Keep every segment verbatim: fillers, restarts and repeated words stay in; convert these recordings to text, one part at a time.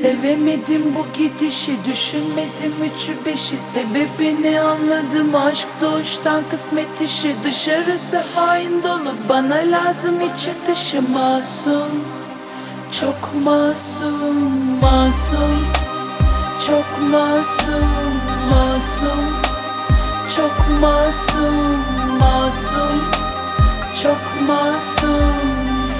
Sevemedim bu gidişi, düşünmedim üçü beşi. Sebebini anladım, aşk doğuştan kısmet işi. Dışarısı hain dolu, bana lazım içi dışı. Masum, çok masum, masum. Çok masum, masum. Çok masum, masum. Çok masum.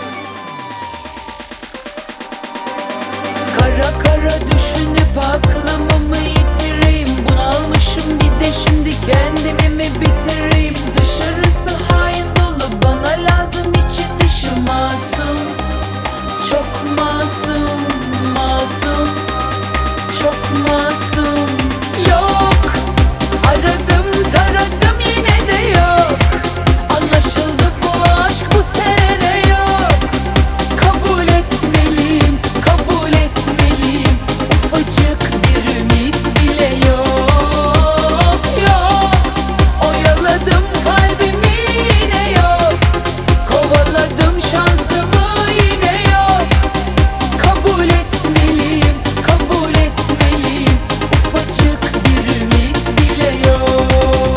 Kara kara düşünüp aklımı yitireyim. Bunalmışım bir de şimdi kendimi mi bitireyim? Dışarısı hain dolu, bana lazım içi dışı. Masum, çok masum, masum. Çok masum. Yok, aradım taradım yine de yok. Anlaşıldı bu aşk bu senede yok. Kabul etmeliyim, kabul etmeliyim. Ufacık bir ümit bile yok. Yok, oyaladım kalbimi yine yok. Kovaladım şansımı yine yok. Kabul etmeliyim, kabul etmeliyim. Ufacık bir ümit bile yok.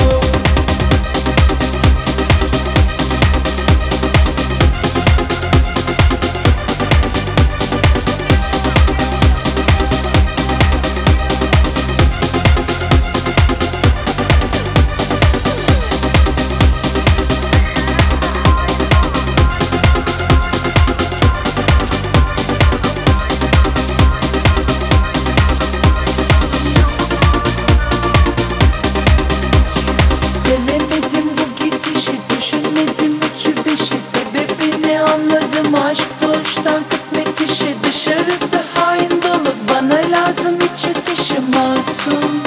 Sevemedim bu gidişi, düşünmedim üçü beşi. Sebebini anladım, aşk doğuştan kısmet işi. Dışarısı hain dolu, bana lazım içi dışı. Masum,